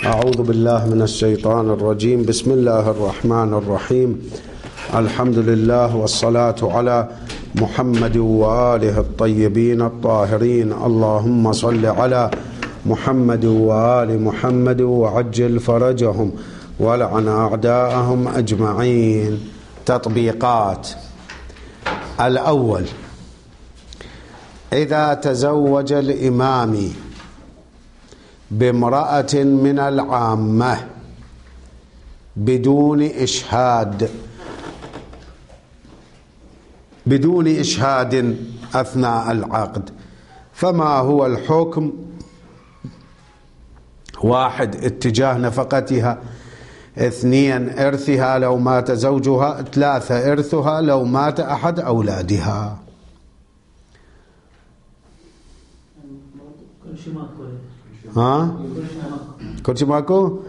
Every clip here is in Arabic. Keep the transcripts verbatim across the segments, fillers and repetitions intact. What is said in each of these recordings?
أعوذ بالله من الشيطان الرجيم. بسم الله الرحمن الرحيم. الحمد لله والصلاة على محمد وآله الطيبين الطاهرين. اللهم صل على محمد وآل محمد وعجل فرجهم ولعن أعداءهم أجمعين. تطبيقات. الأول: إذا تزوج الإمام بامرأة من العامة بدون إشهاد بدون إشهاد أثناء العقد، فما هو الحكم؟ واحد: اتجاه نفقتها. اثنين: إرثها لو مات زوجها. ثلاثة: إرثها لو مات أحد أولادها. ها؟ كل شيء ماكو؟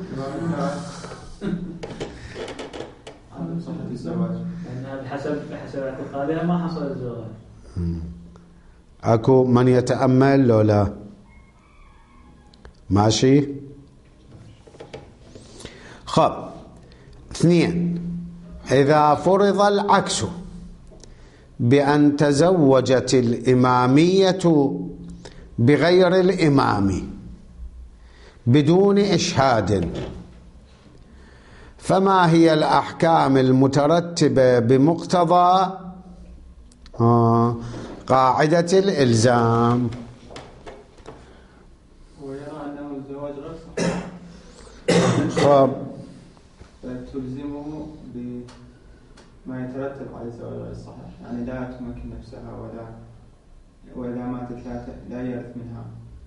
بحسب بحسب اعتقادها ما حصل الزواج. اكو من يتأمل لو لا؟ ماشي. خب. اثنين: إذا فرض العكس بأن تزوجت الإمامية بغير الإمام بدون إشهاد، فما هي الأحكام المترتبة بمقتضى آه قاعدة الإلزام؟ ويرى أنه الزواج غير صحيح خب فتلزمه بما يترتب على الزواج غير صحيح، يعني لا تمكن نفسها ولا وإذا ماتت لا يرث منها.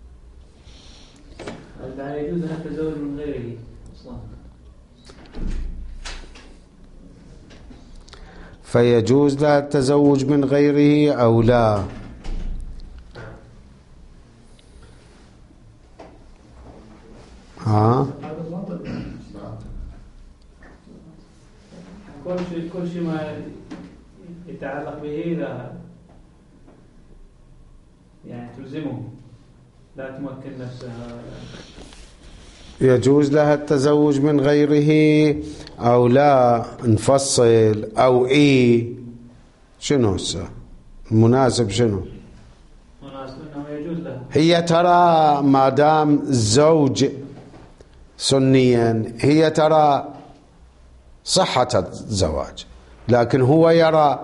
لا يجوز أن تتزوج من غيره أصلا. فيجوز لها التزوج من غيره أو لا؟ ها؟ كل شيء كل شيء ما يتعلق به لا يعني تلزمه، لا تمكن نفسها. يجوز لها التزوج من غيره أو لا؟ نفصل أو إيه؟ شنو هسه المناسب؟ شنو مناسب أنه يجوز لها. هي ترى ما دام الزوج سنيا هي ترى صحة الزواج، لكن هو يرى،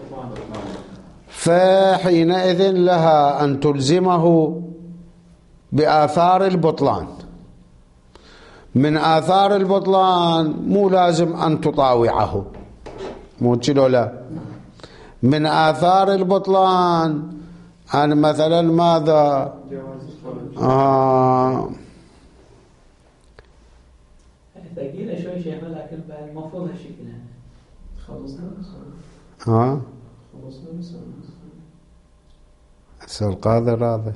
فحينئذ لها أن تلزمه بآثار البطلان. من آثار البطلان مو لازم أن تطاوعه، مو كده لا. من آثار البطلان أن مثلا ماذا آه ثقيلة شوي شيخنا، لكن المفروض هالشكل يعني. خلصنا ها خلصنا هسه القاضي راضي،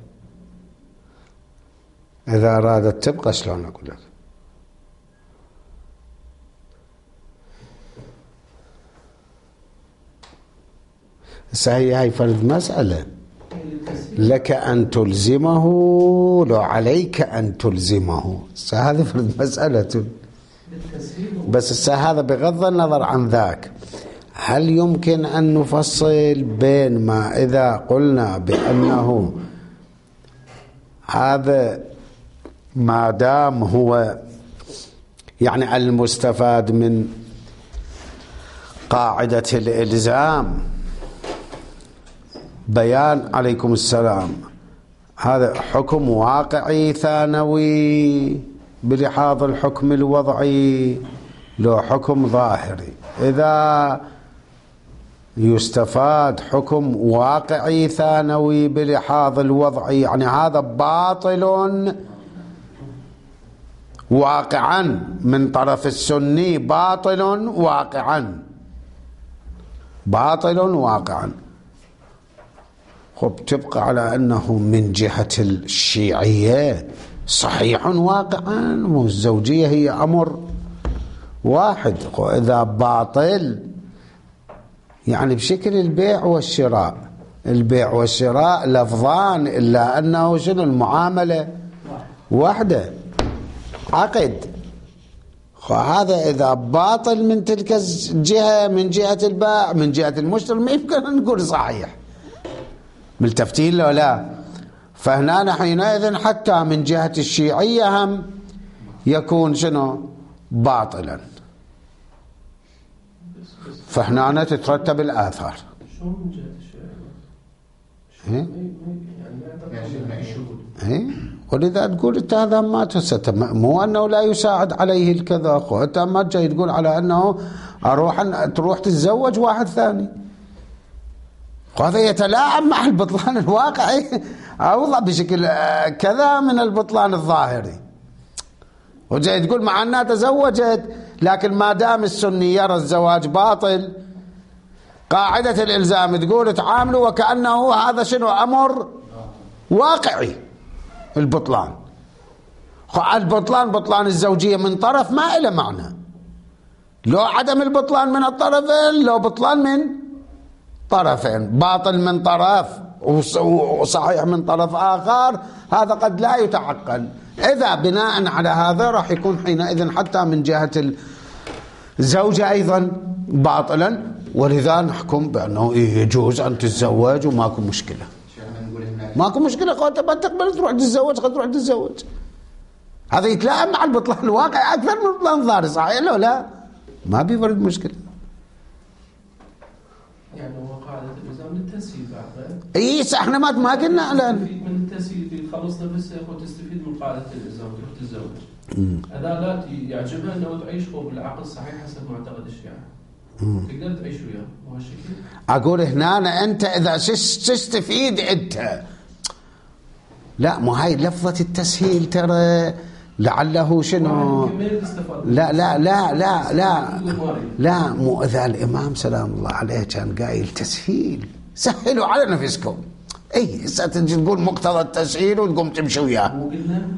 إذا أرادت تبقى شلون أقول لك؟ هي هاي فرض مسألة، لك أن تلزمه لو عليك أن تلزمه. هذا فرض مسألة، بس هذا بغض النظر عن ذاك. هل يمكن أن نفصل بين ما إذا قلنا بأنه هذا ما دام هو يعني المستفاد من قاعدة الإلزام بيان عليكم السلام، هذا حكم واقعي ثانوي بلحاظ الحكم الوضعي لو حكم ظاهري؟ إذا يستفاد حكم واقعي ثانوي بلحاظ الوضعي يعني هذا باطل واقعا من طرف السني، باطل واقعا، باطل واقعا. خب تبقى على أنه من جهة الشيعية صحيح واقعا، والزوجية هي أمر واحد. إذا باطل يعني بشكل البيع والشراء، البيع والشراء لفظان إلا أنه شنو المعاملة واحدة. عقد. هذا إذا باطل من تلك الجهة، من جهة البائع، من جهة المشتري، ما يمكن أن نقول صحيح. ملتفتين له لا؟ فهنا حينئذ حتى من جهة الشيعية هم يكون شنو؟ باطلا. فهنا تترتب الآثار. شلون من جهة الشيعية؟ إيه؟ ولذا تقول انت هذا ما تست، مو انه لا يساعد عليه الكذا، اخو انت ما جاي تقول على انه اروح أن تروح تتزوج واحد ثاني، وهذا يتلاعب مع البطلان الواقعي اوضح بشكل كذا من البطلان الظاهري. وجاي تقول مع انها تزوجت، لكن ما دام السني يرى الزواج باطل، قاعدة الالزام تقول تعاملوا وكأنه هذا شنو؟ امر واقعي. البطلان البطلان بطلان الزوجية من طرف ما إلى معنى، لو عدم البطلان من الطرفين، لو بطلان من طرفين، باطل من طرف وصحيح من طرف آخر، هذا قد لا يتعقل. إذا بناء على هذا راح يكون حينئذ حتى من جهة الزوجة أيضا باطلا، ولذا نحكم بأنه يجوز أن تتزوج وماكو مشكلة. ماكو مشكلة، قلت ما تقبل تروح تتزوج، قد تروح تتزوج. هذا يتلائم مع البطلان الواقع أكثر من البطلان الظاهري، صحيح لو لا؟ ما بيفرد مشكلة. يعني هو قاعدة الإلزام للتسهيل بعد. إيه احنا ما ما قلنا على من التسهيل تخلص نفسها وتستفيد من قاعدة الإلزام وتروح تتزوج. إذا لا يعجبها أنه تعيش بالعقل الصحيح حسب معتقد الشيعة، تقدر تعيش وياه وهالشكل. أقول هنا أنت إذا تستفيد أنت، لا مو هاي لفظة التسهيل ترى لعله شنو؟ لا لا لا لا لا لا مو إذا الإمام سلام الله عليه كان قايل تسهيل، سهلوا على نفسكم. أي هسه تجي تقول مقتضى التسهيل وتقوم تمشي وياه. مو قلنا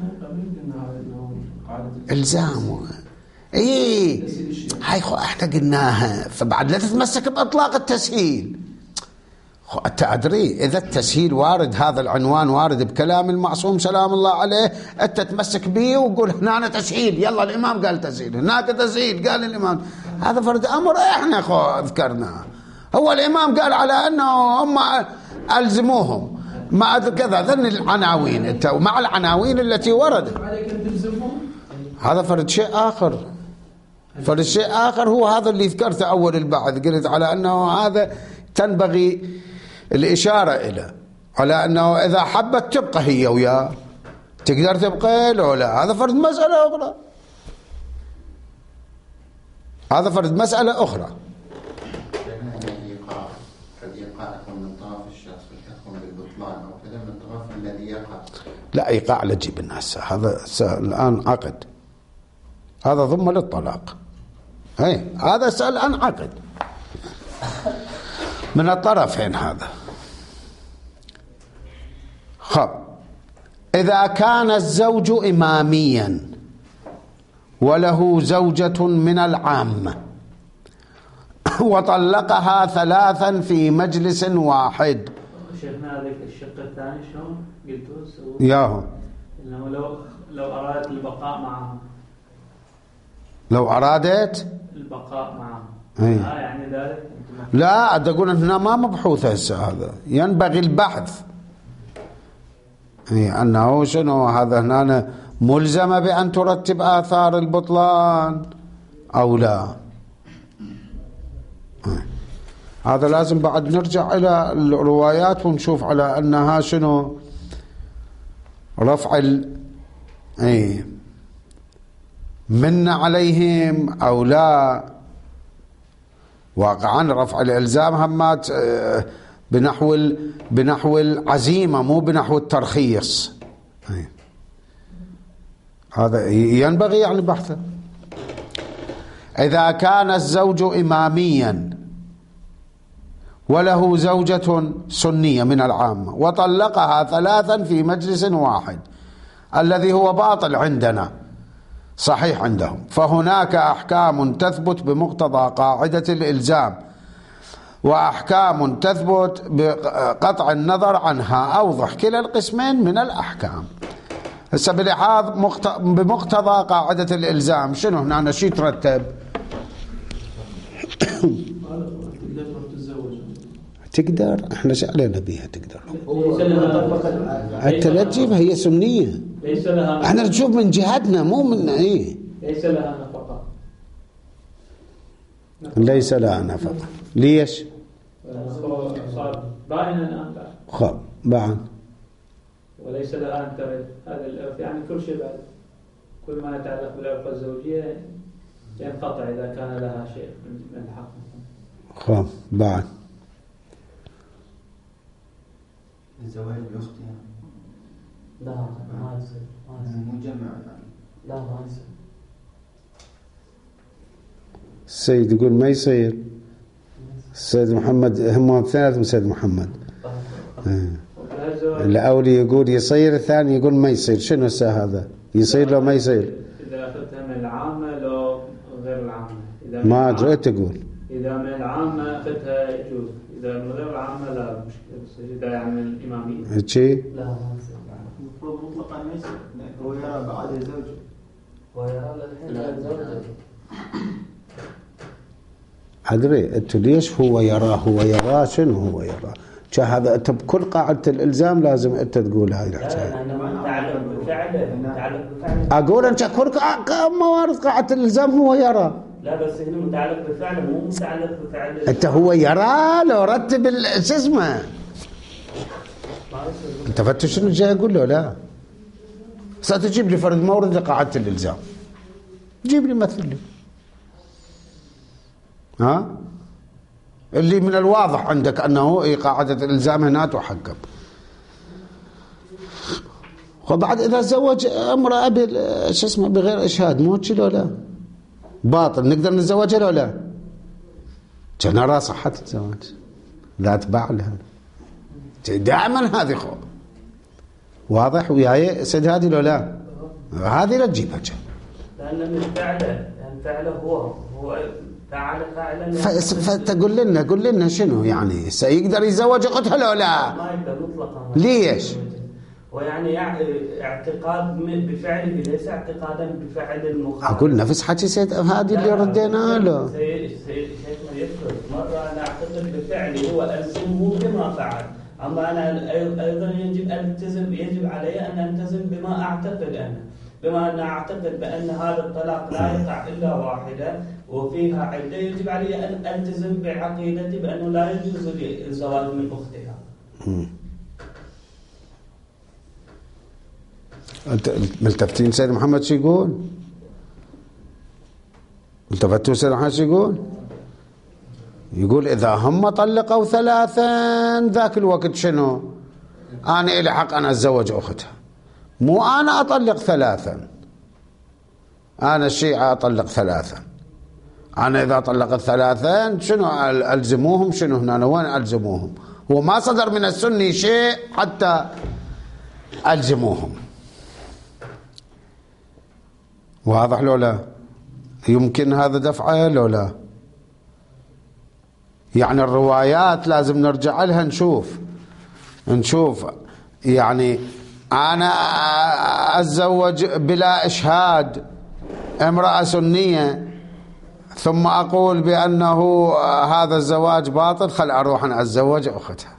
إلزامه. اي هاي خو احنا قلناها، فبعد لا تتمسك باطلاق التسهيل. خو انت ادري اذا التسهيل وارد، هذا العنوان وارد بكلام المعصوم سلام الله عليه، انت تمسك به وقول هنا أنا تسهيل، يلا الامام قال تسهيل، هناك تسهيل قال الامام، هذا فرد امر احنا خو ذكرناه. هو الامام قال على انه هم الزموهم مع كذا ذن العناوين، انت ومع العناوين التي وردت هذا فرد شيء آخر. فرد شيء آخر هو هذا اللي ذكرته أول البعث، قلت على أنه هذا تنبغي الإشارة إلى على أنه إذا حبت تبقى هي وياه، تقدر تبقى لو لا، هذا فرد مسألة أخرى. هذا فرد مسألة أخرى. لا إيقاع لا تجيب الناس، هذا الآن عقد، هذا ضمن للطلاق. اي هذا سأل عن عقد من الطرفين. هذا خب إذا كان الزوج إماميا وله زوجة من العامة وطلقها ثلاثا في مجلس واحد. شيخنا هذا الشق الثاني شلون قلتوا؟ ياهو انه لو لو ارادت البقاء معهم، لو أرادت البقاء معهم ايه. آه يعني ذلك لا تقول هنا ما مبحوث هسه، هذا ينبغي البحث. اي انه شنو هذا هنا ملزمة بأن ترتب آثار البطلان أو لا. ايه. هذا لازم بعد نرجع إلى الروايات ونشوف على أنها شنو رفع ال اي من عليهم أو لا. واقعا رفع الإلزام همات بنحو بنحو العزيمة مو بنحو الترخيص. هذا ينبغي يعني بحثه. إذا كان الزوج إماميا وله زوجة سنية من العامة وطلقها ثلاثا في مجلس واحد، الذي هو باطل عندنا صحيح عندهم، فهناك أحكام تثبت بمقتضى قاعدة الإلزام وأحكام تثبت بقطع النظر عنها. أوضح كلا القسمين من الأحكام. هسه بلحاظ بمقتضى قاعدة الإلزام شنو هنا أنا شي ترتب؟ تقدر احنا شو علينا بيها تقدر انت لا تجيبها هي سنية ليس لها احنا نشوف من جهتنا مو من ايه ليس لها نفقة ليس لها نفقة ليش؟ صار باينا الآن خب باين وليس لها أن ترد هذا الإرث يعني كل شيء بعد كل ما يتعلق بالعلاقة الزوجية ينقطع إذا كان لها شيء من الحق خب باين الزواج بأختها لا ما يصير ما يصير مجمع يعني لا ما يصير السيد يقول ما يصير السيد محمد هم ثلاث من سيد محمد الأولي يقول يصير الثاني يقول ما يصير شنو هسه هذا يصير لو ما يصير إذا أخذتها من العامة لو غير العامة إذا ما أدري تقول إذا من العامة أخذتها يجوز إذا من غير العامة لا مشكلة إذا يعني من الإمامية شي لا ما يصير المفروض مطلقا ما يصير هو يرى بعد زوجه ويرى للحين زوجته أدري أنت ليش هو يراه هو يراه شنو هو يراه هذا أنت بكل قاعدة الإلزام لازم أنت تقول هاي الحكاية تعلق بفعله تعلق بفعله أقول أنت كل موارد قاعدة الإلزام هو يرى لا بس هنا متعلق بفعله مو متعلق بفعله أنت هو يرى لو رتب شو اسمه أنت فتش شنو جاي أقول له لا ستجيب لي فرد مورد لقاعدة الإلزام جيب لي مثل لي ها اللي من الواضح عندك أنه قاعدة الإلزام هنا تحكم وبعد إذا تزوج امرأة شو اسمه بغير إشهاد مو كذا لا باطل نقدر نتزوجها لو لا كان نرى صحة الزواج ذات بعلها دائما هذه خو واضح وياي سيد هذه لو لا هذه لا تجيبها لأن من فعله يعني فعله هو هو فعل فعلا فتقول لنا قول لنا شنو يعني سيقدر يتزوج اختها لو لا ما يقدر مطلقا ليش ويعني اعتقاد بفعله ليس اعتقادا بفعل المخالف اقول نفس حكي سيد هذه اللي ردينا له شيخنا يذكر مره انا اعتقد بفعلي هو الزمه بما فعل اما انا ايضا يجب ان التزم يجب علي ان التزم بما اعتقد انا بما أن أعتقد بأن هذا الطلاق لا يقع إلا واحدة وفيها عدة يجب علي أن ألتزم بعقيدتي بأنه لا يجوز لي الزواج من أختها. ملتفتين سيد محمد شو يقول؟ التفتوا سيد محمد شو يقول؟ يقول إذا هم طلقوا ثلاثا ذاك الوقت شنو؟ أنا إلي حق أنا أتزوج أختها مو أنا أطلق ثلاثا أنا الشيعة أطلق ثلاثا أنا إذا طلقت ثلاثا شنو ألزموهم شنو هنا وين ألزموهم هو ما صدر من السني شيء حتى ألزموهم واضح لو لا يمكن هذا دفعه لو لا يعني الروايات لازم نرجع لها نشوف نشوف يعني أنا أتزوج بلا إشهاد امرأة سنية ثم أقول بأنه هذا الزواج باطل خل أروح أنا أتزوج أختها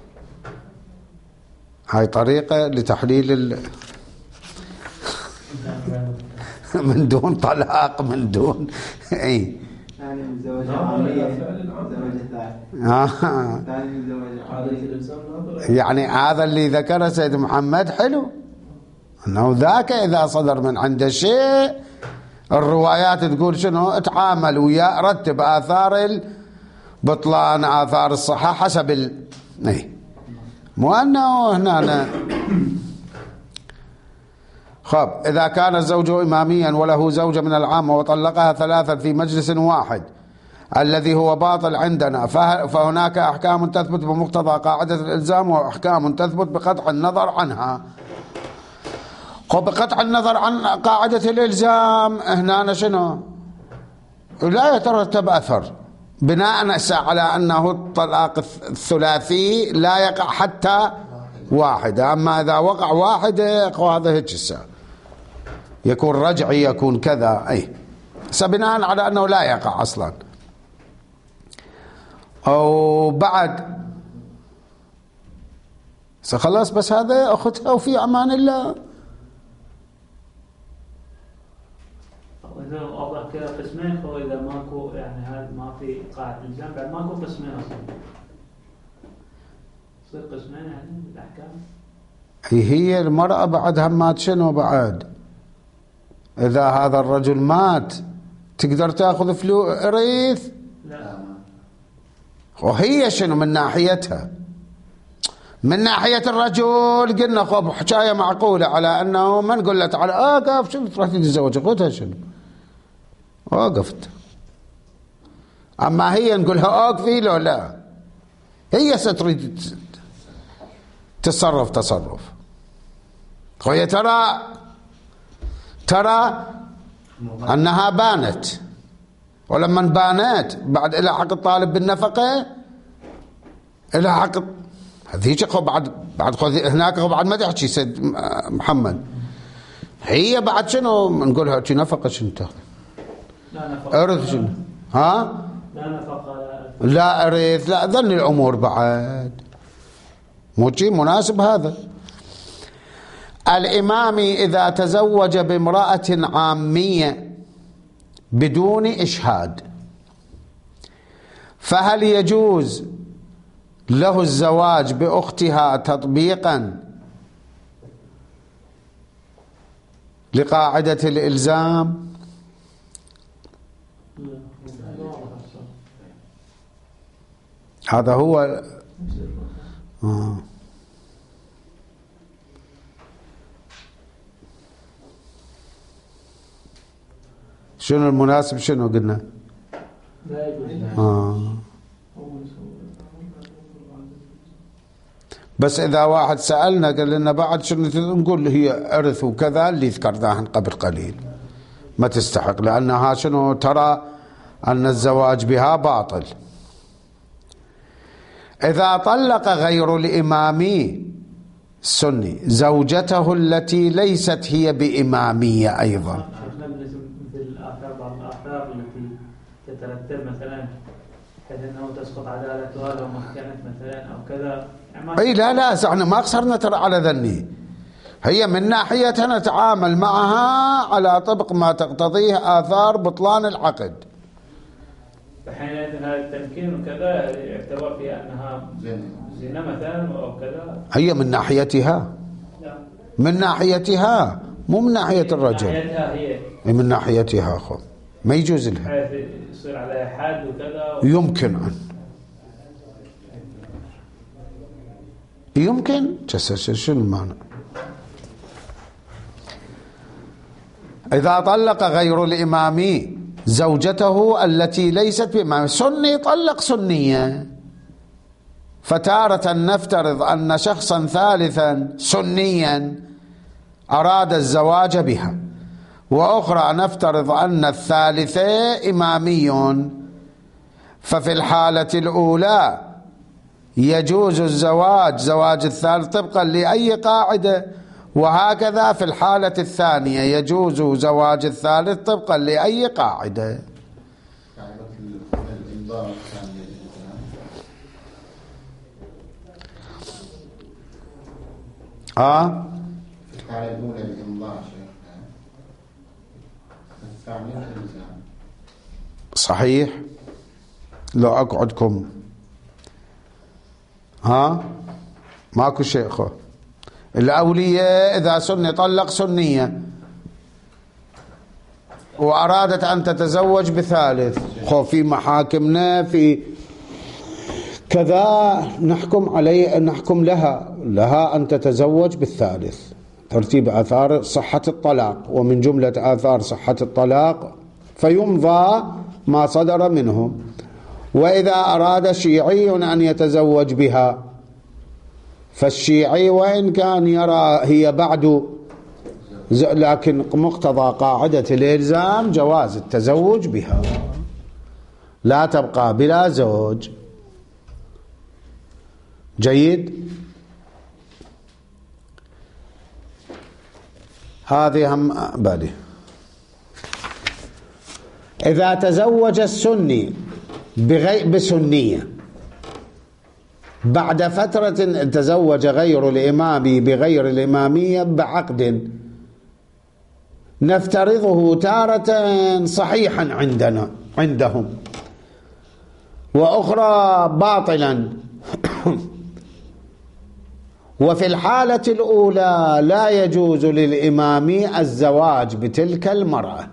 هاي طريقة لتحليل ال... من دون طلاق من دون اي يعني الزواج عامية الزواج الثاني يعني هذا اللي ذكره سيد محمد حلو انه ذاك اذا صدر من عنده شيء الروايات تقول شنو اتعامل ويا رتب اثار البطلان اثار الصحة حسب ال اي مو انه هنا أنا. خب إذا كان الزوج إماميا وله زوجة من العامة وطلقها ثلاثا في مجلس واحد الذي هو باطل عندنا فهناك أحكام تثبت بمقتضى قاعدة الإلزام وأحكام تثبت بقطع النظر عنها. بقطع النظر عن قاعدة الإلزام هنا شنو لا يترتب أثر بناء على أنه الطلاق الثلاثي لا يقع حتى واحدة. أما إذا وقع واحدة هذا هيك الساعة يكون رجعي يكون كذا، أي بناء على أنه لا يقع أصلا. أو بعد خلاص بس هذا أختها وفي أمان الله. إذا أوضح كذا قسمين، هو إذا ماكو يعني هذا ما في قاعدة الإلزام بعد ماكو قسمين أصلا يصير قسمين يعني الأحكام. هي المرأة بعد همات شنو بعد؟ إذا هذا الرجل مات تقدر تأخذ فلوس إرث؟ لا. وهي شنو من ناحيتها؟ من ناحية الرجل قلنا خب حكاية معقولة على أنه ما نقول له تعال أوقف شنو تروح تتزوج أخوتها شنو؟ وقفت. أما هي نقولها أوقفي لو لا، هي ستريد تصرف تصرف. خويا ترى ترى أنها بانت، ولما بانت بعد إلى حق الطالب بالنفقة إلى حق هذيك خو بعد بعد خو هناك خو بعد ما تحكي سيد محمد. هي بعد شنو نقولها شي نفقة شنو تاخذ؟ لا نفقة. أرث شنو؟ ها؟ لا نفقة لا, لا أرث لا ظن الأمور بعد مو شيء مناسب هذا. الإمام إذا تزوج بامرأة عامية بدون إشهاد فهل يجوز له الزواج بأختها تطبيقا لقاعدة الإلزام؟ هذا هو آه. شنو المناسب شنو قلنا؟ آه. بس إذا واحد سألنا قال لنا بعد شنو نقول هي إرث وكذا اللي ذكرناه قبل قليل ما تستحق، لأنها شنو ترى أن الزواج بها باطل. إذا طلق غير الإمامي السني زوجته التي ليست هي بإمامية أيضا، بعض الآثار التي تترتب مثلا بحيث أنه تسقط عدالتها لو محكمة مثلا أو كذا يعني. أي لا لا احنا ما قصرنا ترى على ذني، هي من ناحيتها نتعامل معها على طبق ما تقتضيه آثار بطلان العقد. فحينئذ هذا التمكين وكذا يعتبر في أنها زنا مثلا أو كذا. هي من ناحيتها لا. من ناحيتها مو من ناحية الرجل. من ناحيتها هي. من ناحيتها أخو ما يجوز لها. حيث يصير على حد وكذا. يمكن أن يمكن شنو المعنى؟ إذا طلق غير الإمامي زوجته التي ليست بإمامي، سني طلق سنية، فتارة نفترض أن شخصا ثالثا سنيا أراد الزواج بها، وأخرى نفترض أن الثالثة إمامي، ففي الحالة الأولى يجوز الزواج زواج الثالث طبقا لأي قاعدة، وهكذا في الحالة الثانية يجوز زواج الثالث طبقا لأي قاعدة. آه الحالة الأولى الإمضاء شيخ، الثانية الإلزام. صحيح. لو أقعدكم ها ماكو شيء خو. الأولية إذا سني طلق سنية وأرادت أن تتزوج بثالث، خو في محاكمنا في كذا نحكم عليه نحكم لها لها أن تتزوج بالثالث ترتيب آثار صحة الطلاق، ومن جملة آثار صحة الطلاق فيمضى ما صدر منهم. وإذا أراد شيعي أن يتزوج بها فالشيعي وإن كان يرى هي بعد لكن مقتضى قاعدة الإلزام جواز التزوج بها، لا تبقى بلا زوج. جيد. هذه هم بالي. إذا تزوج السني بغي بسنية بعد فترة تزوج غير الإمامي بغير الإمامية بعقد نفترضه تارة صحيحا عندنا عندهم وأخرى باطلا وفي الحالة الأولى لا يجوز للإمامي الزواج بتلك المرأة،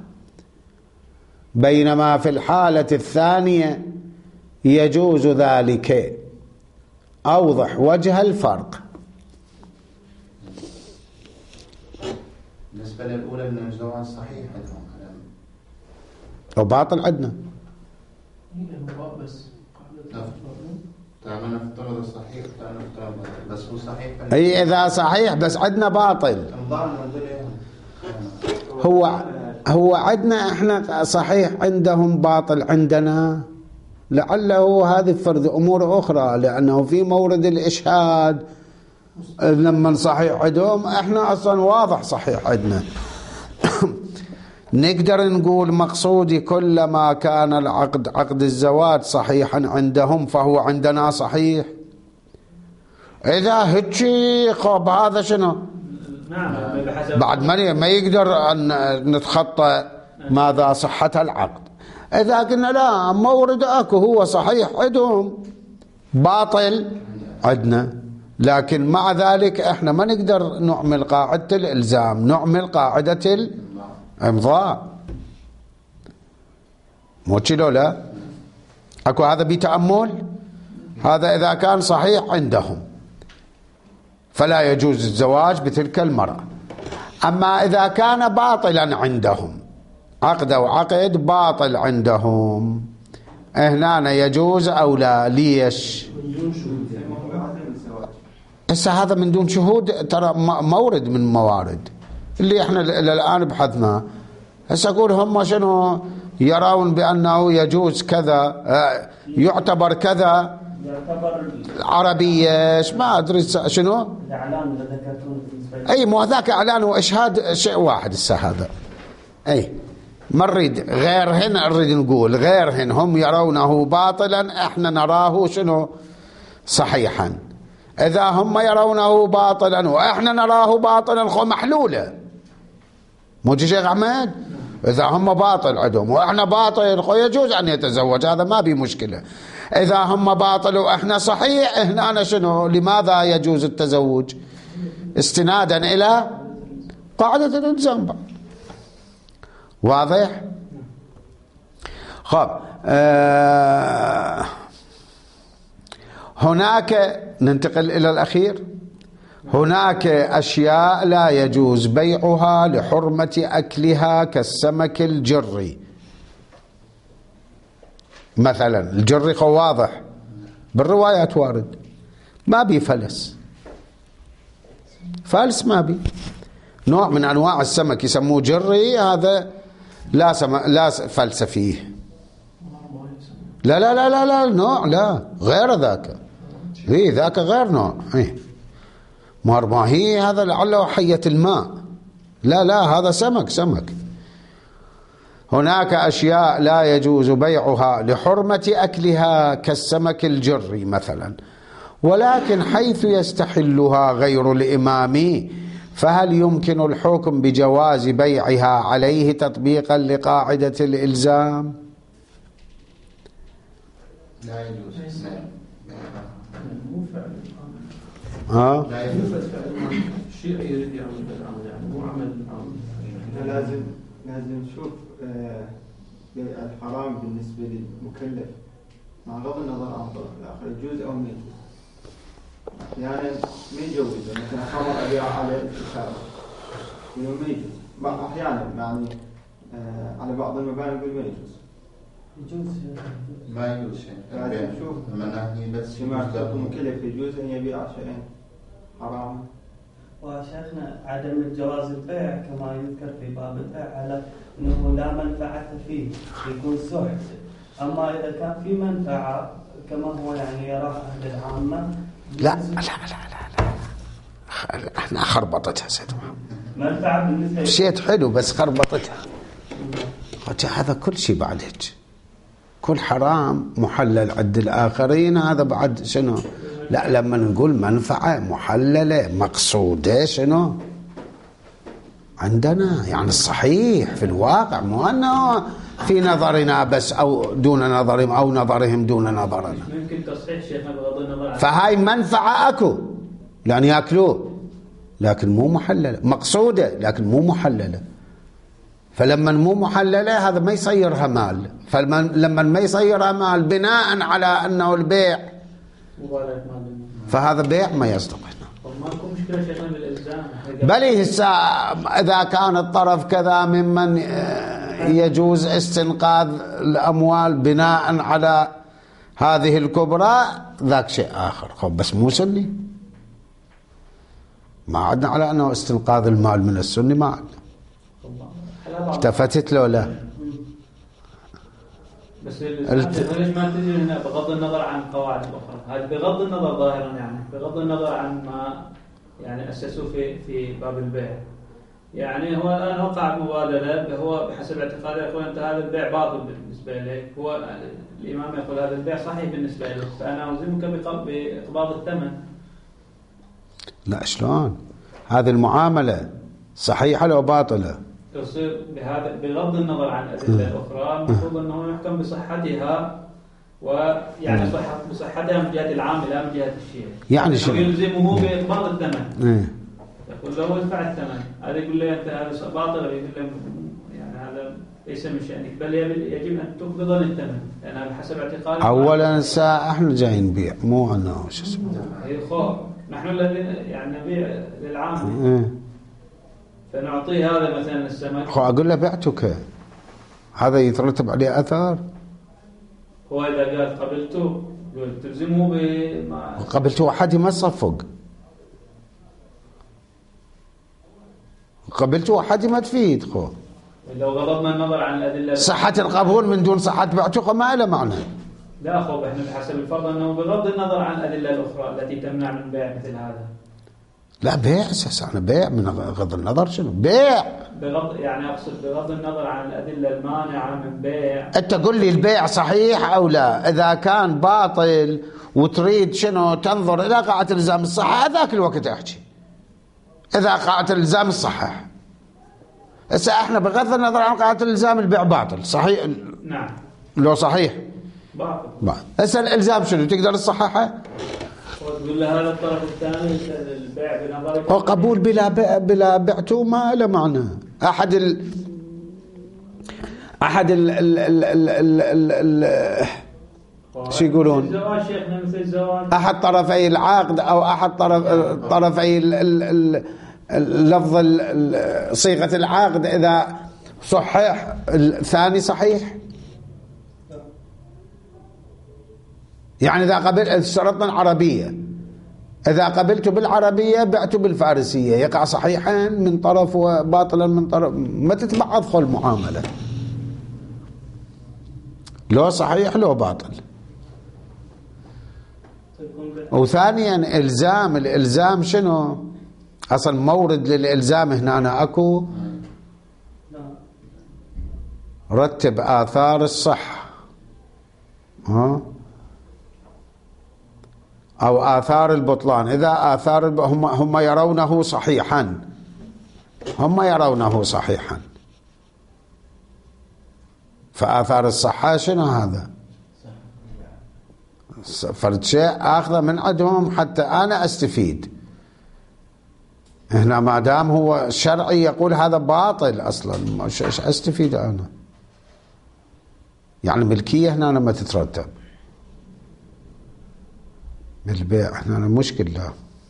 بينما في الحالة الثانية يجوز ذلك. أوضح وجه الفرق. بالنسبة للأولى أن الزواج صحيح عندهم وباطل عندنا. بس تعالى نفترض الصحيح تعالى نفترض بس هو صحيح. أي إذا صحيح بس عندنا باطل. هو هو عندنا احنا صحيح عندهم باطل عندنا، لعله هذه فرض أمور أخرى، لأنه في مورد الإشهاد لما صحيح عندهم احنا أصلا واضح صحيح عندنا. نقدر نقول مقصودي كلما كان العقد عقد الزواج صحيحا عندهم فهو عندنا صحيح. إذا هتشي خب هذا شنو؟ نعم بعد ما ما يقدر أن نتخطى ماذا صحة العقد. إذا قلنا لا مورد أكو هو صحيح عندهم باطل عندنا، لكن مع ذلك احنا ما نقدر نعمل قاعدة الإلزام، نعمل قاعدة الإمضاء. مو كيلو لا أكو هذا بتأمل. هذا إذا كان صحيح عندهم فلا يجوز الزواج بتلك المرأة. أما إذا كان باطلا عندهم عقد وعقد باطل عندهم هنا يجوز أو لا؟ ليش؟ هسه هذا من دون شهود ترى مورد من موارد اللي احنا إلى الآن بحثنا. هسه أقول هم شنو يرون بأنه يجوز كذا يعتبر كذا عربية ما أدري شنو أي مو ذاك إعلان وإشهاد شيء واحد. هسه هذا أي ما نريد غيرهن، نريد نقول غيرهن هم يرونه باطلا احنا نراه شنو صحيحا. إذا هم يرونه باطلا وإحنا نراه باطلا خو محلولة. مو شيخ أحمد؟ إذا هم باطل عندهم وإحنا باطل خو يجوز أن يتزوج، هذا ما بي مشكلة. إذا هم باطل وإحنا صحيح هنا شنو لماذا يجوز التزوج؟ استنادا إلى قاعدة الإلزام. واضح؟ خب آه هناك ننتقل إلى الأخير. هناك أشياء لا يجوز بيعها لحرمة أكلها كالسمك الجري مثلا. الجري واضح بالروايات وارد ما بي فلس، فلس ما بي. نوع من أنواع السمك يسموه جري، هذا لا سم... لا فلس فيه. لا لا لا لا لا نوع لا غير ذاك. إيه ذاك غير نوع. إيه مرماهي هذا لعله حية الماء. لا لا هذا سمك سمك. هناك أشياء لا يجوز بيعها لحرمة أكلها كالسمك الجري مثلا، ولكن حيث يستحلها غير الإمام فهل يمكن الحكم بجواز بيعها عليه تطبيقا لقاعدة الإلزام؟ لا يجوز. مو فعل ها؟ لا يجوز. الشيء يريد يعمل بالعمل يعني مو عمل عام. لازم لازم نشوف آه الحرام بالنسبة للمكلف مع غض النظر عن الطرف الآخر يجوز أو ما يجوز. يعني ما يجوز مثلا خمر أبيع على الكتاب يقول ما يجوز. أحيانا يعني آه على بعض المباني يقول ما يجوز. يجوز ما يجوز شيء. لازم نشوف مناهي بس جماعة المكلف يجوز أن يبيع شيئين حرام. وشيخنا عدم الجواز البيع كما يذكر في باب البيع على أنه لا منفعة فيه يكون سحت. أما إذا كان في منفعة كما هو يعني يراه أهل العامة لا لا لا لا لا احنا خربطتها سيد محمد. منفعة بالنسبة مشيت حلو بس خربطتها. قلت هذا كل شيء بعد هيك، كل حرام محلل عند الآخرين، هذا بعد شنو؟ لا لما نقول منفعة محللة مقصودة شنو عندنا، يعني الصحيح في الواقع، مو أنه في نظرنا بس أو دون نظرهم أو نظرهم دون نظرنا. ممكن تصحيح شيخنا بغض النظر عن فهاي منفعة أكو لأن يأكلوه، لكن مو محللة، مقصودة لكن مو محللة. فلما مو محللة هذا ما يصيرها مال، فلما ما يصيرها مال بناء على أنه البيع فهذا بيع ما يصدق هنا. ماكو مشكلة شيخنا بالإلزام. بل هسه إذا كان الطرف كذا ممن يجوز استنقاذ الأموال بناء على هذه الكبرى ذاك شيء آخر، خب بس مو سني، ما عدنا على أنه استنقاذ المال من السني، ما عدنا. التفتت له لا بس ليش ما تجي هنا بغض النظر عن قواعد أخرى، هذا بغض النظر ظاهرا، يعني بغض النظر عن ما يعني أسسوه في في باب البيع. يعني هو الآن وقع مبادلة، هو بحسب اعتقاده يقول أنت هذا البيع باطل بالنسبة إليك، هو الإمام يقول هذا البيع صحيح بالنسبة إليك، فأنا ألزمك بإقباض الثمن. لا شلون؟ هذه المعاملة صحيحة لو باطلة؟ تصير بهذا بغض النظر عن الأدلة الأخرى، المفروض أنه يحكم بصحتها، ويعني صحة بصحتها من جهة العامل لا من جهة الشيء. يعني شنو؟ يلزمه بإقباض الثمن. إيه؟ يقول له ادفع الثمن، هذا يقول له أنت هذا باطل، يقول له يعني هذا ليس من شأنك، بل يجب أن تقبض الثمن، لأن هذا حسب اعتقاد. أولا ساعة إحنا جايين نبيع، مو أنه شو اسمه. هي خوف، نحن الذين يعني نبيع للعامل. إيه؟ فنعطيه هذا مثلا السمك. خو أقول له بعتك، هذا يترتب عليه أثر. هو إذا قال قبلته تلزمه بما قبلته أحد ما صفق، قبلته أحد ما تفيد. خو لو غضبنا النظر عن الأدلة صحة القبول من دون صحة بعتق ما له معنى. لا أخو، إحنا بحسب الفرض أنه بغض النظر عن الأدلة الأخرى التي تمنع من بيع مثل هذا. لا بيع أساسا، أنا بيع من غض النظر شنو بيع، بغض يعني أقصد بغض النظر عن الأدلة المانعة من بيع. أنت قل لي البيع صحيح أو لا، إذا كان باطل وتريد شنو تنظر إلى قاعدة الإلزام الصحة هذاك الوقت أحكي، إذا قاعدة الإلزام الصحة. هسه احنا بغض النظر عن قاعدة الإلزام البيع باطل صحيح. نعم. لو صحيح باطل. هسه الإلزام شنو تقدر تصححه؟ تقول له هذا الطرف الثاني البيع بنظرك وقبول بلا بيع بلا بعته ما له معنى. أحد ال أحد ال ال ال ال ال ال شو يقولون؟ الزواج شيخنا مثل الزواج. أحد طرفي العقد أو أحد طرف طرفي ال ال اللفظ صيغة العقد إذا صحيح الثاني صحيح. يعني إذا قبل شرطنا العربية، إذا قبلت بالعربية بعت بالفارسية، يقع صحيحا من طرف وباطلا من طرف، ما تتبعض خل المعاملة، لو صحيح لو باطل. وثانيا إلزام، الإلزام شنو أصلا مورد للإلزام هنا أنا أكو رتب آثار الصحة ها أو آثار البطلان. إذا آثار الب... هم هم يرونه صحيحا، هم يرونه صحيحا، فآثار الصحة شنو هذا؟ فرد شيء آخذه من عندهم حتى أنا أستفيد. هنا ما دام هو شرعي يقول هذا باطل أصلا، ايش أستفيد أنا؟ يعني ملكية هنا ما تترتب بالبيع، هنا مشكلة. لا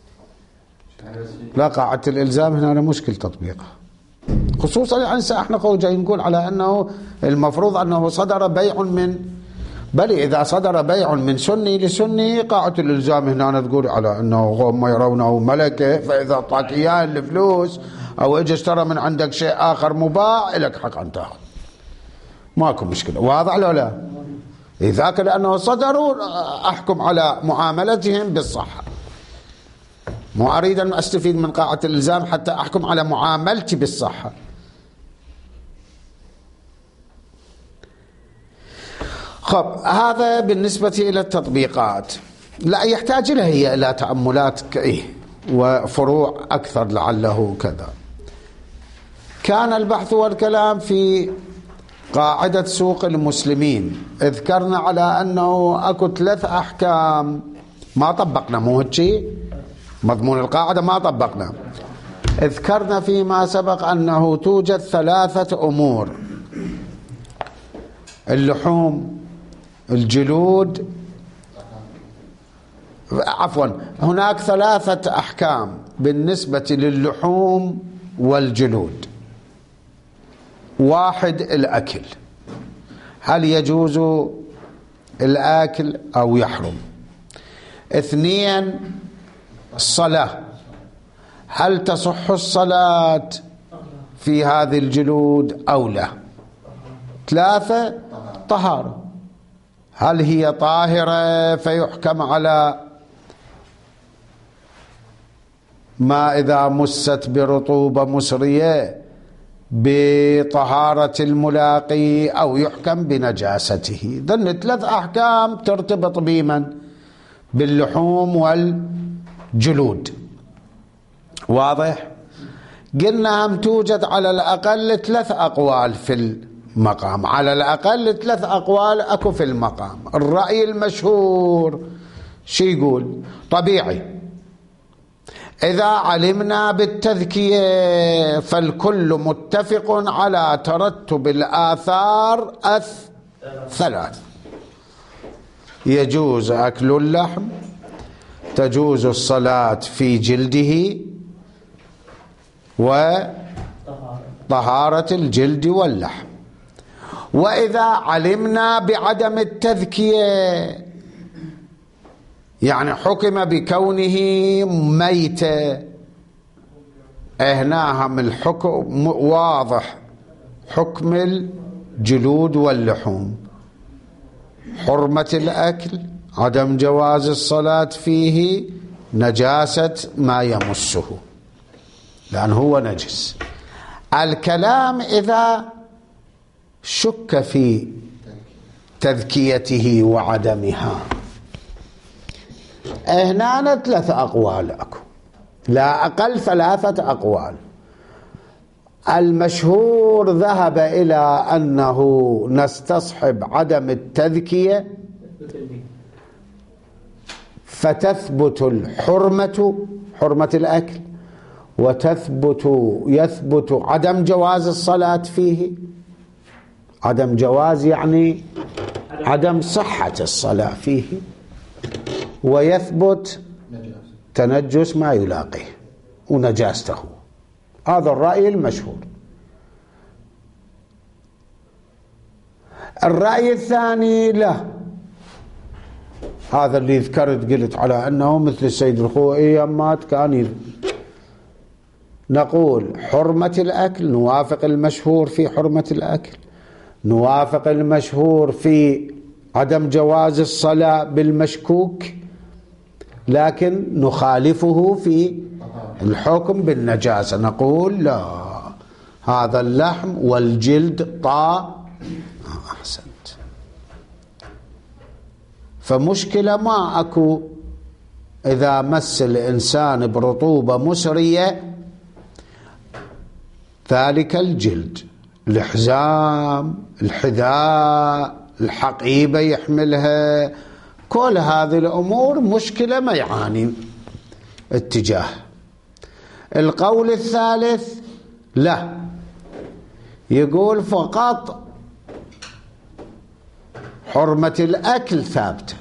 لا قاعدة الإلزام هنا مشكل تطبيقها، خصوصا يعني احنا قوي جاي نقول على أنه المفروض أنه صدر بيع من، بل إذا صدر بيع من سني لسني قاعدة الإلزام هنا تقول على أنه هم يرونه ملكة، فإذا أعطاك إياه الفلوس أو إجا اشترى من عندك شيء آخر مباع لك حق أن تأخذ، ماكو مشكلة. واضح لو لا؟ إذا كان لأنه صدروا أحكم على معاملتهم بالصحة. مو أريد أن أستفيد من قاعدة الإلزام حتى أحكم على معاملتي بالصحة. خب هذا بالنسبة إلى التطبيقات، لا يحتاج لها هي إلى تأملات إيه وفروع أكثر لعله كذا. كان البحث والكلام في قاعدة سوق المسلمين، اذكرنا على أنه أكو ثلاث أحكام ما طبقنا، مو هيك مضمون القاعدة ما طبقنا. اذكرنا فيما سبق أنه توجد ثلاثة أمور: اللحوم، الجلود، عفوا هناك ثلاثة أحكام بالنسبة للحوم والجلود. واحد الأكل، هل يجوز الأكل أو يحرم؟ اثنين الصلاة، هل تصح الصلاة في هذه الجلود أو لا؟ ثلاثة طهارة، هل هي طاهرة فيحكم على ما إذا مست برطوبة مسرية بطهارة الملاقي أو يحكم بنجاسته. ذن ثلاث أحكام ترتبط بمن؟ باللحوم والجلود. واضح؟ قلنا هم توجد على الأقل ثلاث أقوال في المقام، على الأقل ثلاث أقوال أكو في المقام. الرأي المشهور شي يقول؟ طبيعي، إذا علمنا بالتذكية فالكل متفق على ترتب الآثار الثلاث: يجوز أكل اللحم، تجوز الصلاة في جلده، وطهارة الجلد واللحم. وإذا علمنا بعدم التذكية يعني حكم بكونه ميتة، هناهم الحكم واضح، حكم الجلود واللحوم: حرمة الأكل، عدم جواز الصلاة فيه، نجاسة ما يمسه لأنه هو نجس. الكلام إذا شك في تذكيته وعدمها، هنا ثلاث أقوال أكو، لا أقل ثلاثة أقوال. المشهور ذهب إلى أنه نستصحب عدم التذكية فتثبت الحرمة، حرمة الأكل، وتثبت يثبت عدم جواز الصلاة فيه. عدم جواز يعني عدم صحة الصلاة فيه، ويثبت تنجس ما يلاقيه ونجاسته. هذا الرأي المشهور. الرأي الثاني لا، هذا اللي ذكرت قلت على أنه مثل السيد الخوئي مات كان يذ... نقول حرمة الأكل، نوافق المشهور في حرمة الأكل، نوافق المشهور في عدم جواز الصلاة بالمشكوك، لكن نخالفه في الحكم بالنجاسة. نقول لا، هذا اللحم والجلد طا. أحسنت. فمشكلة ما أكو إذا مس الإنسان برطوبة مسرية ذلك الجلد، الحزام، الحذاء، الحقيبة يحملها، كل هذه الأمور مشكلة ما يعاني اتجاه. القول الثالث لا، يقول فقط حرمة الأكل ثابتة،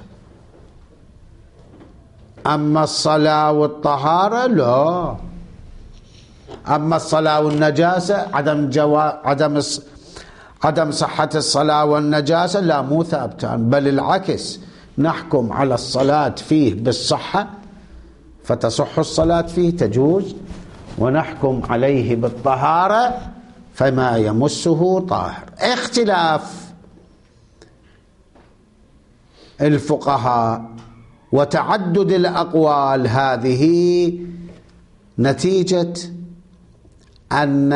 أما الصلاة والطهارة لا. أما الصلاة والنجاسة عدم جوا عدم عدم صحة الصلاة والنجاسة لا، مو ثابتان، بل العكس، نحكم على الصلاة فيه بالصحة فتصح الصلاة فيه تجوز، ونحكم عليه بالطهارة فما يمسه طاهر. اختلاف الفقهاء وتعدد الأقوال هذه نتيجة أن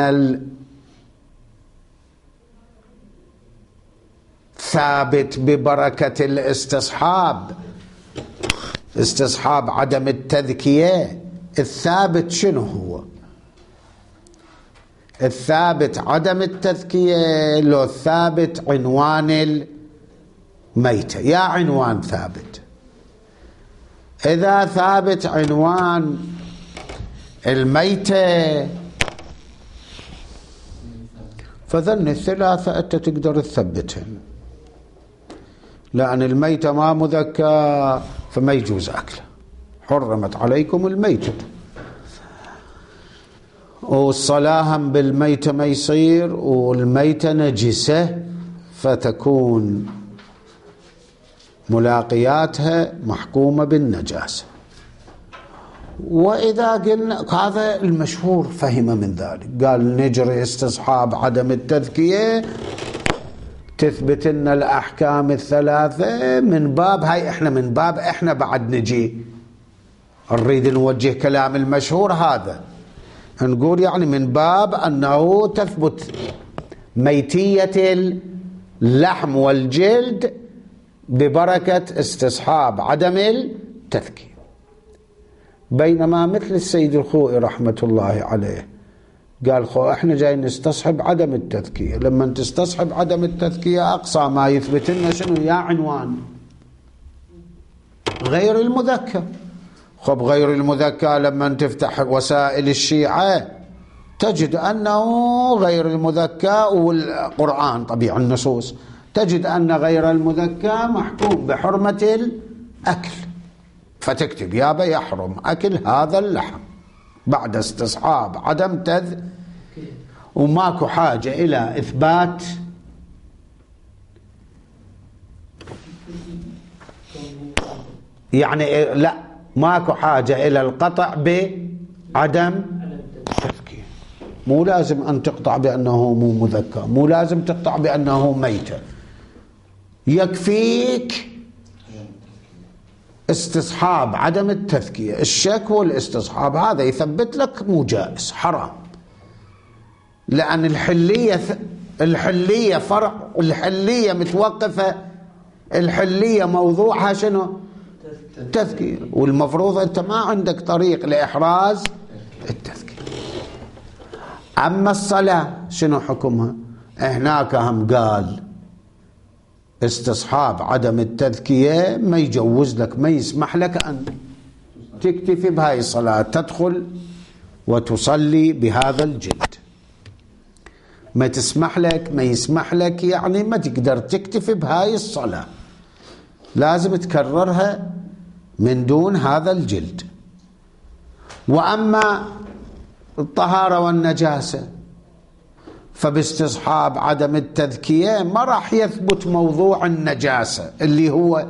الثابت ببركة الاستصحاب، استصحاب عدم التذكية، الثابت شنو هو؟ الثابت عدم التذكية لو الثابت عنوان الميتة. يا عنوان ثابت، إذا ثابت عنوان الميتة فذن الثلاثة أنت تقدر تثبتهم، لأن الميتة ما مذكى فما يجوز أكله، حرمت عليكم الميتة، والصلاة بالميتة ما يصير، والميتة نجسة فتكون ملاقياتها محكومة بالنجاسة. وإذا قلنا هذا المشهور فهم من ذلك، قال نجري استصحاب عدم التذكية تثبت لنا الأحكام الثلاثة من باب هاي، إحنا من باب إحنا بعد نجي نريد نوجه كلام المشهور هذا، نقول يعني من باب أنه تثبت ميتية اللحم والجلد ببركة استصحاب عدم التذكية. بينما مثل السيد الخوئي رحمة الله عليه قال خو احنا جايين نستصحب عدم التذكية، لما تستصحب عدم التذكية أقصى ما يثبت لنا شنو؟ يا عنوان غير المذكى. خب غير المذكى لما تفتح وسائل الشيعة تجد أنه غير المذكى، والقرآن طبيعي النصوص تجد أن غير المذكى محكوم بحرمة الأكل، فتكتب يابا يحرم أكل هذا اللحم بعد استصحاب عدم تذ، وماكو حاجة إلى إثبات يعني لا ماكو حاجة إلى القطع بعدم التذكير. مو لازم أن تقطع بأنه مو مذكى، مو لازم تقطع بأنه ميتة، يكفيك استصحاب عدم التذكية. الشك والاستصحاب هذا يثبت لك مو جائز، حرام، لأن الحلية الحلية فرع، الحلية متوقفة، الحلية موضوعها شنو؟ التذكير، والمفروض أنت ما عندك طريق لإحراز التذكير. أما الصلاة شنو حكمها؟ هناك هم قال استصحاب عدم التذكية ما يجوز لك، ما يسمح لك أن تكتفي بهاي الصلاة، تدخل وتصلي بهذا الجلد، ما تسمح لك، ما يسمح لك، يعني ما تقدر تكتفي بهاي الصلاة، لازم تكررها من دون هذا الجلد. وأما الطهارة والنجاسة فباستصحاب عدم التذكية ما راح يثبت موضوع النجاسة اللي هو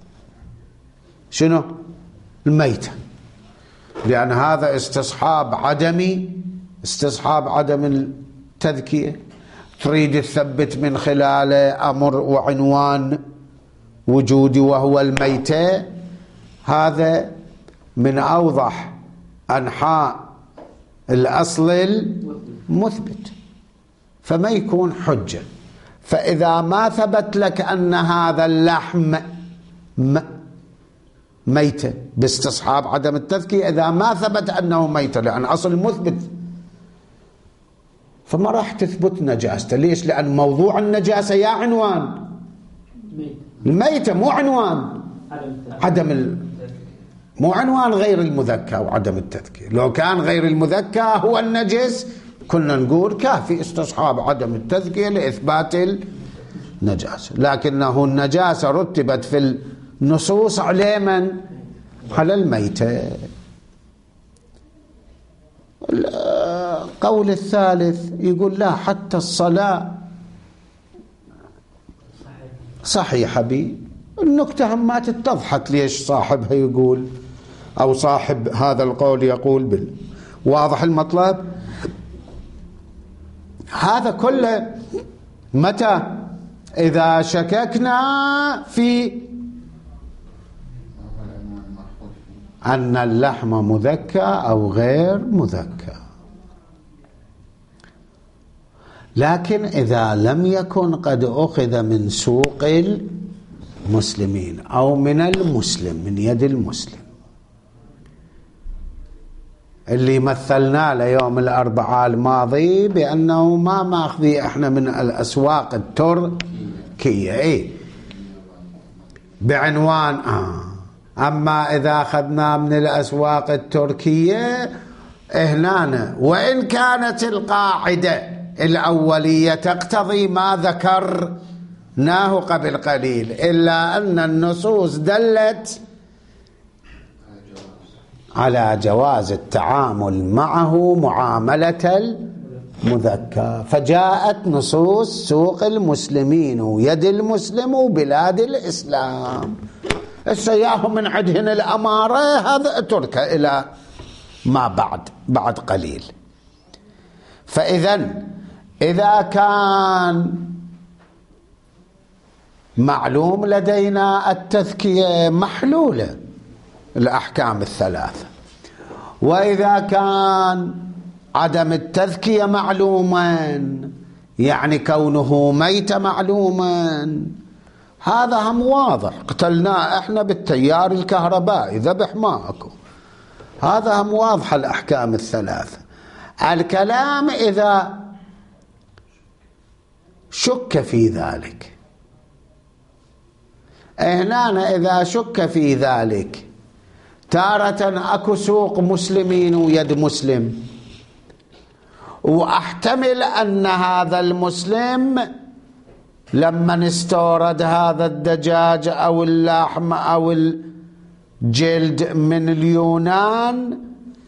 شنو؟ الميتة، لأن هذا استصحاب عدمي، استصحاب عدم التذكية تريد تثبت من خلاله أمر وعنوان وجودي وهو الميتة. هذا من أوضح أنحاء الأصل المثبت، فما يكون حجة. فإذا ما ثبت لك أن هذا اللحم ميتة باستصحاب عدم التذكية، إذا ما ثبت أنه ميتة لأن أصل مثبت، فما راح تثبت نجاسته. ليش؟ لأن موضوع النجاسة يا عنوان الميتة، مو عنوان عدم ال... مو عنوان غير المذكى وعدم التذكية. لو كان غير المذكى هو النجس كنا نقول كافي استصحاب عدم التذكية لإثبات النجاسة، لكنه النجاسة رتبت في النصوص على من؟ على الميتة. القول الثالث يقول لا، حتى الصلاة صحيحة بي. النكتة هم ما تتضحك ليش صاحبها يقول أو صاحب هذا القول يقول بال واضح المطلب. هذا كله متى؟ إذا شككنا في أن اللحم مذكى أو غير مذكى. لكن إذا لم يكن قد أخذ من سوق المسلمين أو من المسلم، من يد المسلم، اللي مثلنا له يوم الأربعاء الماضي بأنه ما ماخذي احنا من الأسواق التركية، ايه بعنوان آه. أما إذا أخذنا من الأسواق التركية هنا، وإن كانت القاعدة الأولية تقتضي ما ذكرناه قبل قليل، إلا أن النصوص دلت على جواز التعامل معه معاملة المذكى، فجاءت نصوص سوق المسلمين ويد المسلم وبلاد الإسلام. السياح من عندهن الأمارة، هذا اترك إلى ما بعد بعد قليل. فإذا إذا كان معلوم لدينا التذكية محلولة الأحكام الثلاثة، وإذا كان عدم التذكية معلوما يعني كونه ميت معلوما، هذا هم واضح، قتلناه احنا بالتيار الكهربائي ذبح ما اكو، هذا هم واضح الأحكام الثلاثة. الكلام إذا شك في ذلك، هنا إذا شك في ذلك تارة أكو سوق مسلمين ويد مسلم، وأحتمل أن هذا المسلم لما استورد هذا الدجاج أو اللحم أو الجلد من اليونان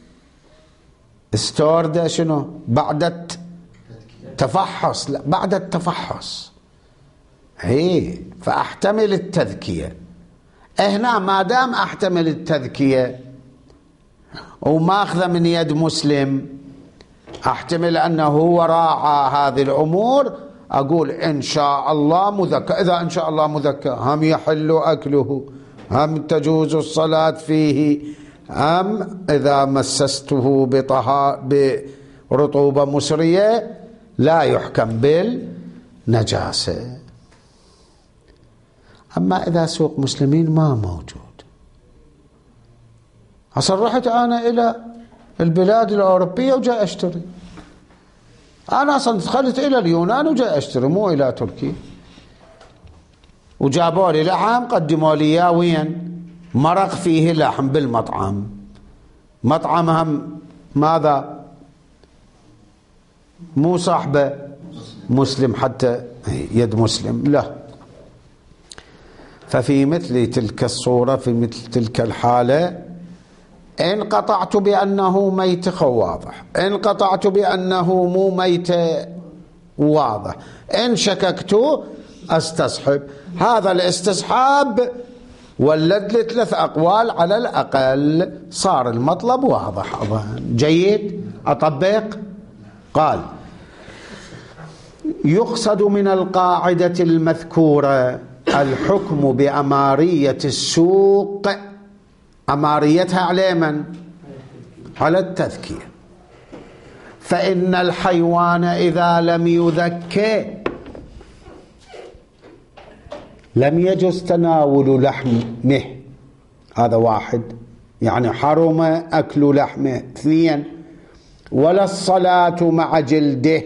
استورد شنو بعد التفحص، لا بعد التفحص، هي فأحتمل التذكية. هنا ما دام أحتمل التذكية وماخذ من يد مسلم، أحتمل أنه هو راعى هذه الأمور، أقول إن شاء الله مذكى. إذا إن شاء الله مذكى هم يحل أكله، هم تجوز الصلاة فيه، هم إذا مسسته برطوبة مسرية لا يحكم بالنجاسة. أما إذا سوق مسلمين ما موجود، أصلا رحت أنا إلى البلاد الأوروبية وجاء أشتري، أنا أصلا دخلت إلى اليونان وجاء أشتري مو إلى تركيا، وجابوا لي لحم قدموا لي إياه وين مرق فيه لحم بالمطعم، مطعمهم ماذا مو صاحبه مسلم حتى يد مسلم، لا. ففي مثل تلك الصورة في مثل تلك الحالة إن قطعت بأنه ميت واضح، إن قطعت بأنه مو ميت واضح، إن شككت أستصحب. هذا الاستصحاب ولد لي ثلاث أقوال على الأقل، صار المطلب واضح أظن. جيد أطبق. قال يقصد من القاعدة المذكورة الحكم بأمارية السوق، أماريتها على من؟ على التذكية. فإن الحيوان إذا لم يذكى لم يجوز تناول لحمه، هذا واحد، يعني حرم أكل لحمه. اثنين، ولا الصلاة مع جلده.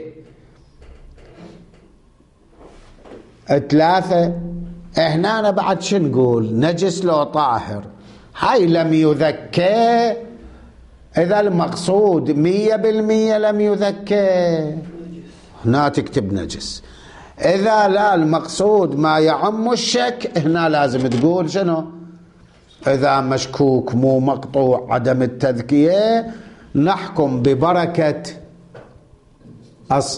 ثلاثة، هنا أنا بعد شو نقول؟ نجس لو طاهر. هاي لم يذكى، إذا المقصود مية بالمية لم يذكى هنا تكتب نجس. إذا لا المقصود ما يعم الشك، هنا لازم تقول شنو؟ إذا مشكوك مو مقطوع عدم التذكية نحكم ببركة أص...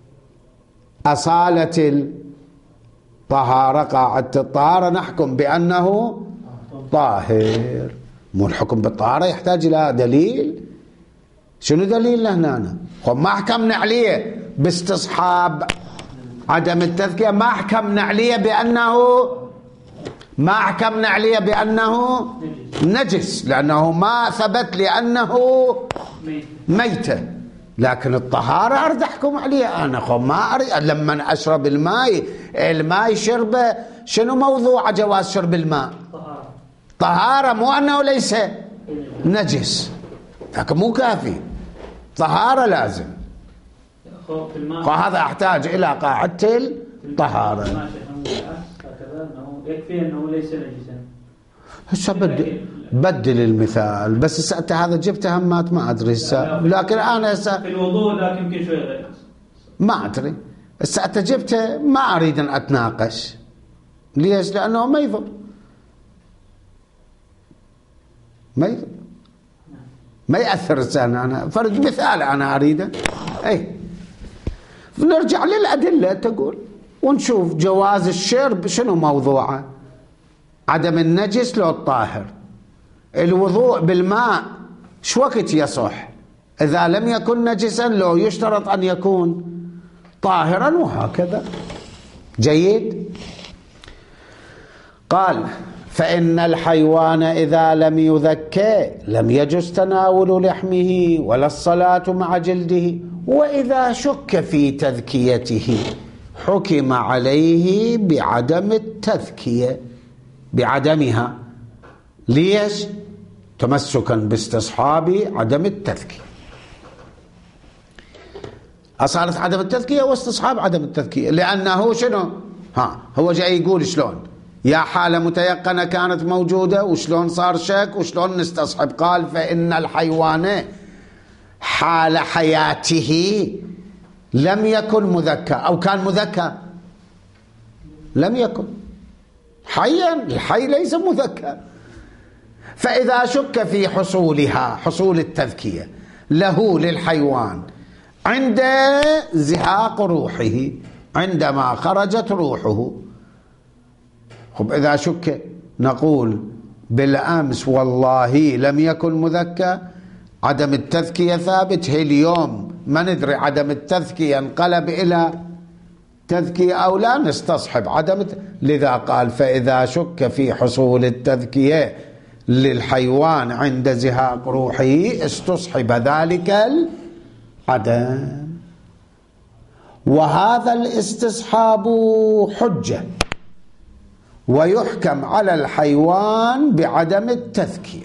أصالة الطهارة، قاعدة الطهارة، نحكم بأنه طاهر. مو الحكم بالطهارة يحتاج إلى دليل. شنو دليلنا هنا؟ ما حكمنا عليه باستصحاب عدم التذكية، ما حكمنا عليه بأنه ما أحكمنا عليه بأنه نجس لأنه ما ثبت لأنه ميتة، لكن الطهارة أريد أحكم عليه أنا خو ما أريد لما أشرب الماء الماء شربه شنو موضوع جواز شرب الماء؟ طهارة، مو أنه ليس نجس، لكن مو كافي، طهارة لازم. وهذا أحتاج إلى قاعدة الطهارة. يكفي أنه ليس نجسا. هسه بدل بدل المثال، بس سألت هذا جبت همات ما أدري هسه، لكن أنا هسه في الوضوء لكن يمكن شوي غير ما أدري سألت جبته ما أريد أن أتناقش. ليش؟ لأنه ما يضر ما يضر ما يأثر السنة. أنا فرض مثال أنا أريده. أي نرجع للأدلة تقول ونشوف جواز الشرب شنو موضوعه، عدم النجس لو الطاهر. الوضوء بالماء شو وقت يصح إذا لم يكن نجسا لو يشترط أن يكون طاهرا وهكذا. جيد. قال فإن الحيوان إذا لم يذكى لم يجز تناول لحمه ولا الصلاة مع جلده، وإذا شك في تذكيته حكم عليه بعدم التذكية بعدمها. ليش؟ تمسكا باستصحاب عدم التذكية. أصالة عدم التذكية واستصحاب عدم التذكية، لأنه شنو؟ ها هو جاي يقول شلون يا حالة متيقنة كانت موجودة وشلون صار شك وشلون نستصحب. قال فإن الحيوان حال حياته لم يكن مذكى، أو كان مذكى لم يكن حيا، الحي ليس مذكى. فإذا شك في حصولها حصول التذكية له للحيوان عند زهاق روحه عندما خرجت روحه. خب إذا شك نقول بالأمس والله لم يكن مذكى عدم التذكية ثابت، هي اليوم ما ندري عدم التذكية انقلب إلى تذكية أو لا، نستصحب عدم الت... لذا قال فإذا شك في حصول التذكية للحيوان عند زهاق روحه استصحب ذلك العدم. وهذا الاستصحاب حجة ويحكم على الحيوان بعدم التذكية.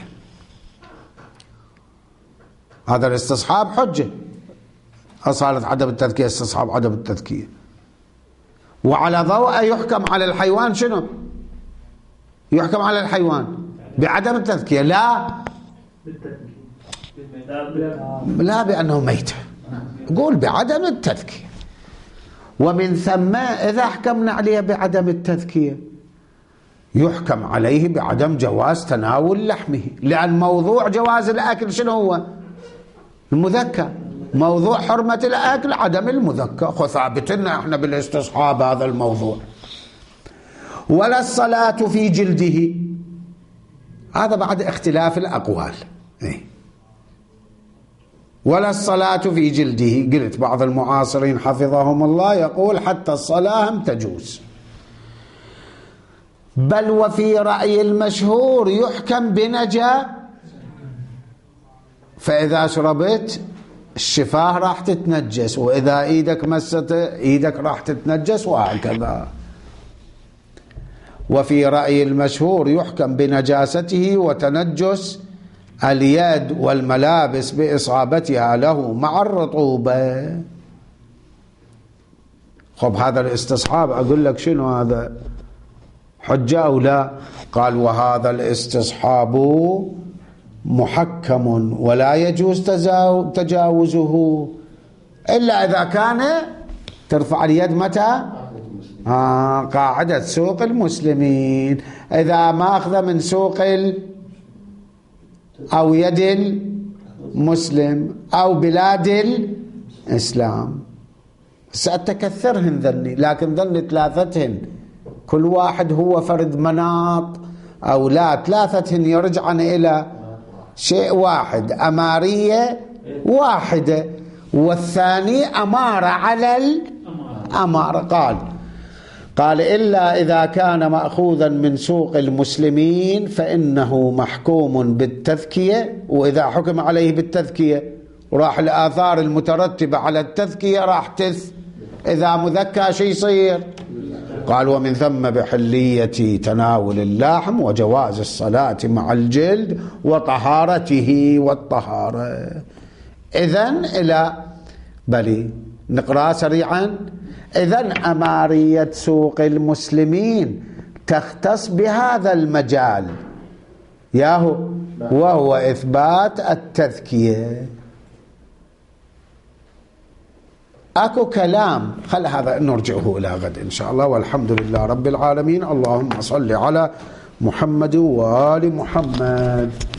هذا الاستصحاب حجة، أصالة عدم التذكية استصحاب عدم التذكية. وعلى ضوء يحكم على الحيوان شنو؟ يحكم على الحيوان بعدم التذكية لا لا بأنه ميت، قول بعدم التذكية. ومن ثم إذا حكمنا عليه بعدم التذكية يحكم عليه بعدم جواز تناول لحمه، لأن موضوع جواز الأكل شنو هو؟ المذكى. موضوع حرمة الأكل عدم المذكى، ثابتنا احنا بالاستصحاب هذا الموضوع. ولا الصلاة في جلده، هذا بعد اختلاف الأقوال. ايه ولا الصلاة في جلده، قلت بعض المعاصرين حفظهم الله يقول حتى الصلاة هم تجوز. بل وفي رأي المشهور يحكم بنجا، فإذا شربت الشفاه راح تتنجس، وإذا إيدك مست إيدك راح تتنجس، وهكذا. وفي رأي المشهور يحكم بنجاسته وتنجس اليد والملابس بإصابتها له مع الرطوبة. خب هذا الاستصحاب أقول لك شنو هذا؟ حجة أو لا؟ قال وهذا الاستصحاب محكم ولا يجوز تجاوزه إلا إذا كان ترفع اليد متى؟ آه قاعدة سوق المسلمين، إذا ما أخذ من سوق ال أو يد المسلم أو بلاد الإسلام. سأتكثرهن ذني، لكن ذني ثلاثتهن كل واحد هو فرد مناط أو لا، ثلاثتهن يرجعن إلى شيء واحد، أمارية واحدة، والثاني أمارة على الأمارة. قال قال إلا إذا كان مأخوذا من سوق المسلمين فإنه محكوم بالتذكية، وإذا حكم عليه بالتذكية وراح الآثار المترتبة على التذكية راح تث، إذا مذكى شي يصير؟ قال ومن ثم بحلية تناول اللحم وجواز الصلاة مع الجلد وطهارته والطهارة. إذن إلى بلي نقرأ سريعا. إذن أمارية سوق المسلمين تختص بهذا المجال ياهو، وهو إثبات التذكية. أكو كلام خل هذا نرجعه إلى غد إن شاء الله، والحمد لله رب العالمين. اللهم صل على محمد وآل محمد.